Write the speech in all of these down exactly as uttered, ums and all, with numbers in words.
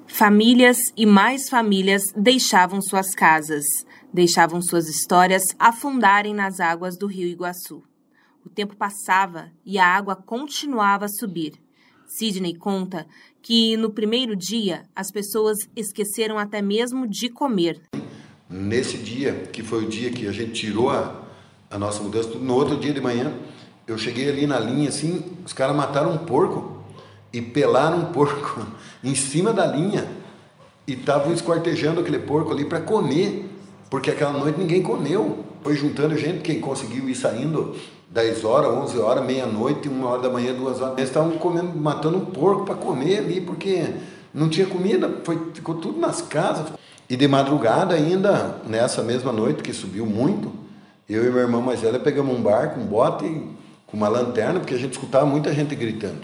Famílias e mais famílias deixavam suas casas, deixavam suas histórias afundarem nas águas do Rio Iguaçu. O tempo passava e a água continuava a subir. Sidney conta que no primeiro dia as pessoas esqueceram até mesmo de comer. Nesse dia, que foi o dia que a gente tirou a, a nossa mudança, no outro dia de manhã, eu cheguei ali na linha assim, os caras mataram um porco e pelaram um porco em cima da linha e estavam esquartejando aquele porco ali para comer, porque aquela noite ninguém comeu. Foi juntando gente, quem conseguiu ir saindo dez horas, onze horas, meia-noite, uma hora da manhã, duas horas. Eles estavam comendo, matando um porco para comer ali, porque não tinha comida, foi, ficou tudo nas casas. E de madrugada ainda, nessa mesma noite que subiu muito, eu e meu irmão mais velho pegamos um barco, um bote, com uma lanterna, porque a gente escutava muita gente gritando.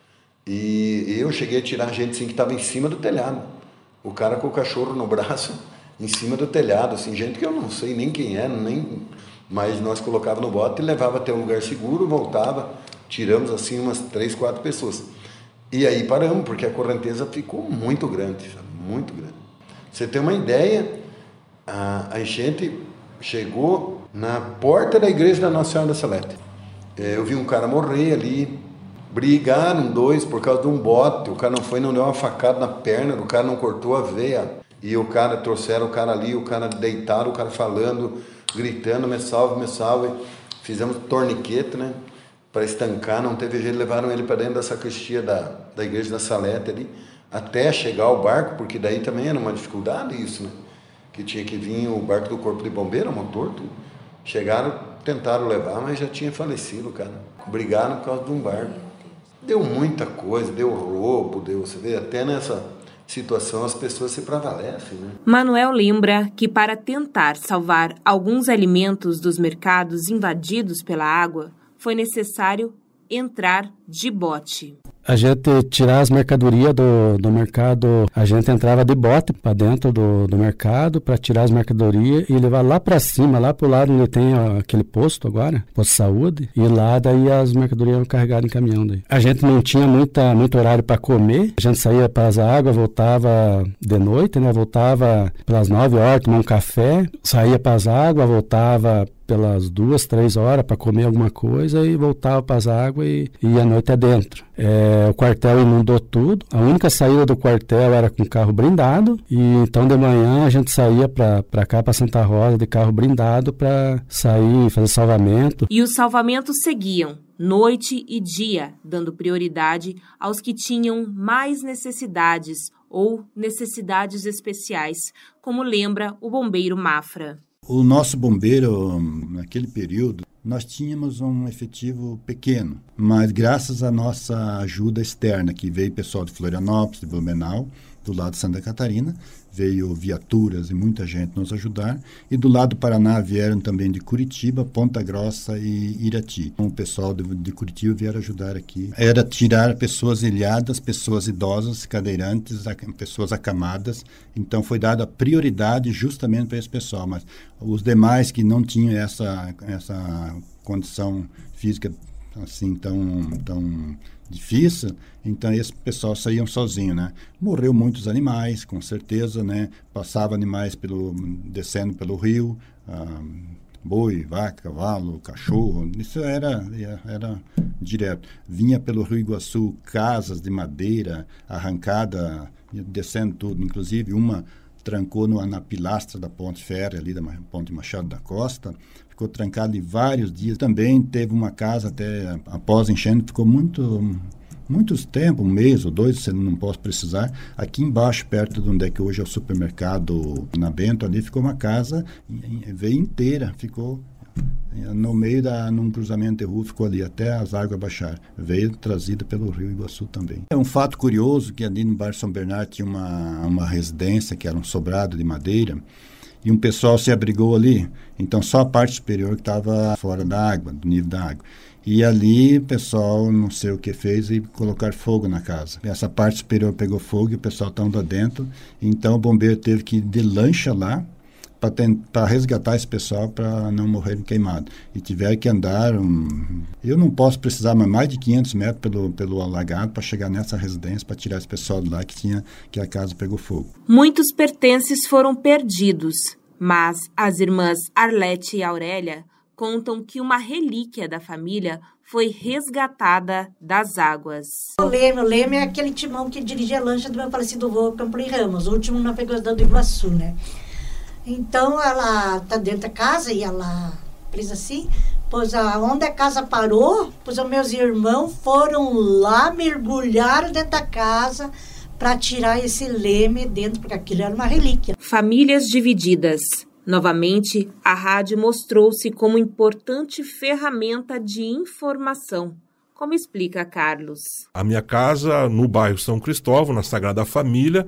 E eu cheguei a tirar a gente assim, que estava em cima do telhado. O cara com o cachorro no braço, em cima do telhado, assim, gente que eu não sei nem quem é, nem... mas nós colocava no bote e levava até um lugar seguro, voltava, tiramos assim umas três, quatro pessoas. E aí paramos, porque a correnteza ficou muito grande, sabe? Muito grande. Você tem uma ideia, a, a enchente chegou na porta da igreja da Nossa Senhora da Salete. É, eu vi um cara morrer ali, brigaram dois por causa de um bote, o cara não foi, não deu uma facada na perna, o cara não cortou a veia, e o cara, trouxeram o cara ali, o cara deitado, o cara falando, gritando, me salve, me salve. Fizemos torniquete, né, para estancar, não teve jeito, levaram ele para dentro da sacristia da, da igreja da Salete ali, até chegar ao barco, porque daí também era uma dificuldade isso, né, que tinha que vir o barco do corpo de bombeiro, motor, tudo. Chegaram, tentaram levar, mas já tinha falecido, cara. Brigaram por causa de um barco. Deu muita coisa, deu roubo, deu, você vê, até nessa situação as pessoas se prevalecem, né? Manuel lembra que para tentar salvar alguns alimentos dos mercados invadidos pela água, foi necessário entrar de bote. A gente tirar as mercadorias do, do mercado, a gente entrava de bote para dentro do, do mercado para tirar as mercadorias e levar lá para cima, lá para o lado onde tem ó, aquele posto agora, posto de saúde, e lá daí as mercadorias eram carregadas em caminhão. Daí. A gente não tinha muita, muito horário para comer, a gente saía para as águas, voltava de noite, né? Voltava pelas nove horas, tomar um café, saía para as águas, voltava pelas duas, três horas para comer alguma coisa e voltava para as águas e ia à noite adentro. É, o quartel inundou tudo, a única saída do quartel era com carro blindado e então de manhã a gente saía para cá, para Santa Rosa, de carro blindado para sair, fazer salvamento. E os salvamentos seguiam, noite e dia, dando prioridade aos que tinham mais necessidades ou necessidades especiais, como lembra o bombeiro Mafra. O nosso bombeiro, naquele período, nós tínhamos um efetivo pequeno, mas graças à nossa ajuda externa, que veio pessoal de Florianópolis, de Blumenau, do lado de Santa Catarina, veio viaturas e muita gente nos ajudar, e do lado do Paraná vieram também de Curitiba, Ponta Grossa e Irati. O pessoal de, de Curitiba vieram ajudar aqui. Era tirar pessoas ilhadas, pessoas idosas, cadeirantes, pessoas acamadas, então foi dada prioridade justamente para esse pessoal, mas os demais que não tinham essa, essa condição física assim tão, tão difícil, então esse pessoal saíam sozinho, né? Morreu muitos animais, com certeza, né? Passava animais pelo, descendo pelo rio, ah, boi, vaca, cavalo, cachorro, isso era, era direto. Vinha pelo Rio Iguaçu casas de madeira arrancada, descendo tudo, inclusive uma trancou no, na pilastra da ponte férrea ali da ponte Machado da Costa, ficou trancado em vários dias. Também teve uma casa até após enchente, ficou muito muitos tempos, um mês ou dois, você não posso precisar. Aqui embaixo, perto de onde é que hoje é o supermercado na Bento, ali ficou uma casa, veio inteira, ficou no meio da, num cruzamento de rua, ficou ali até as águas baixar. Veio trazida pelo Rio Iguaçu também. É um fato curioso que ali no bairro São Bernardo tinha uma, uma residência que era um sobrado de madeira e um pessoal se abrigou ali. Então só a parte superior que estava fora da água, do nível da água. E ali o pessoal não sei o que fez e colocar fogo na casa. Essa parte superior pegou fogo e o pessoal estava lá dentro. Então o bombeiro teve que ir de lancha lá para tentar resgatar esse pessoal para não morrerem queimados. E tiveram que andar, um, eu não posso precisar mais, mais de quinhentos metros pelo, pelo alagado para chegar nessa residência, para tirar esse pessoal de lá que, tinha, que a casa pegou fogo. Muitos pertences foram perdidos, mas as irmãs Arlete e Aurélia contam que uma relíquia da família foi resgatada das águas. O Leme, o Leme é aquele timão que dirigia a lancha do meu falecido avô Camprei Ramos, o último navegador do Iguaçu, né? Então ela tá dentro da casa e ela presa assim, pois a, onde a casa parou, pois os meus irmãos foram lá, mergulharam dentro da casa para tirar esse Leme dentro, porque aquilo era uma relíquia. Famílias divididas. Novamente, a rádio mostrou-se como importante ferramenta de informação, como explica Carlos. A minha casa, no bairro São Cristóvão, na Sagrada Família,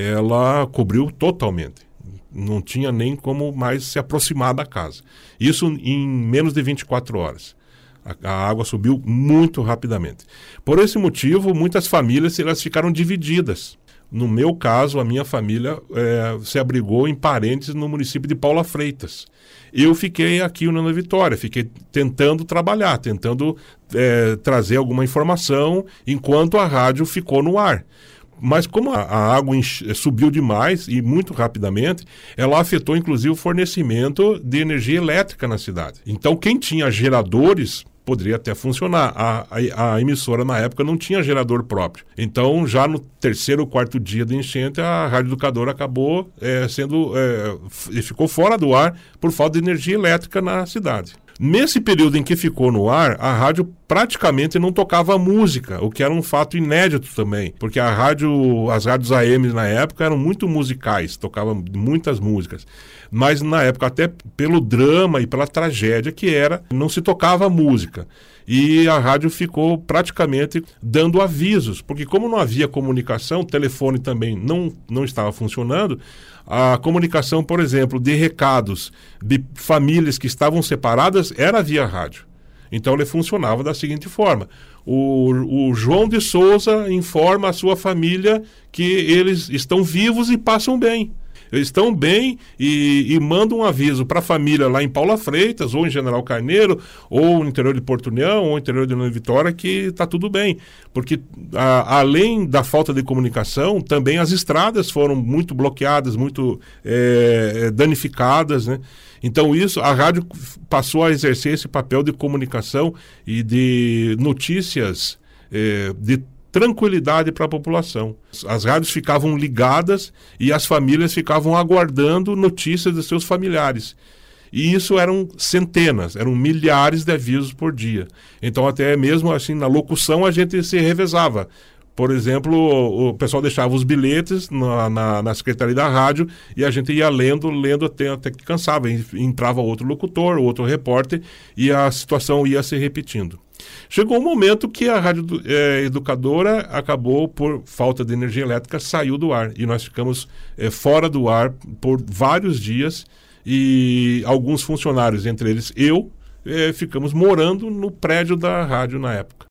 ela cobriu totalmente. Não tinha nem como mais se aproximar da casa. Isso em menos de vinte e quatro horas. A, a água subiu muito rapidamente. Por esse motivo, muitas famílias elas ficaram divididas. No meu caso, a minha família é, se abrigou em parentes no município de Paula Freitas. Eu fiquei aqui no Nova Vitória, fiquei tentando trabalhar, tentando é, trazer alguma informação enquanto a rádio ficou no ar. Mas como a, a água enche, subiu demais e muito rapidamente, ela afetou inclusive o fornecimento de energia elétrica na cidade. Então quem tinha geradores poderia até funcionar. A, a, a emissora na época não tinha gerador próprio. Então já no terceiro ou quarto dia de enchente a Rádio Educadora acabou é, sendo, é, ficou fora do ar por falta de energia elétrica na cidade. Nesse período em que ficou no ar, a rádio praticamente não tocava música, o que era um fato inédito também, porque a rádio, as rádios A M na época eram muito musicais, tocavam muitas músicas, mas na época até pelo drama e pela tragédia que era, não se tocava música. E a rádio ficou praticamente dando avisos, porque como não havia comunicação, o telefone também não, não estava funcionando, a comunicação, por exemplo, de recados de famílias que estavam separadas era via rádio. Então ele funcionava da seguinte forma: o, o João de Souza informa a sua família que eles estão vivos e passam bem. Eles estão bem e, e mandam um aviso para a família lá em Paula Freitas, ou em General Carneiro, ou no interior de Porto União, ou no interior de Nova Vitória, que está tudo bem. Porque a, além da falta de comunicação, também as estradas foram muito bloqueadas, muito é, danificadas, né? Então isso, a rádio passou a exercer esse papel de comunicação e de notícias, é, de tranquilidade para a população. As rádios ficavam ligadas e as famílias ficavam aguardando notícias de seus familiares. E isso eram centenas, eram milhares de avisos por dia. Então até mesmo assim na locução a gente se revezava. Por exemplo, o pessoal deixava os bilhetes na, na, na secretaria da rádio e a gente ia lendo, lendo até, até que cansava. Entrava outro locutor, outro repórter e a situação ia se repetindo. Chegou um momento que a Rádio é, Educadora acabou, por falta de energia elétrica, saiu do ar. E nós ficamos é, fora do ar por vários dias e alguns funcionários, entre eles eu, é, ficamos morando no prédio da rádio na época.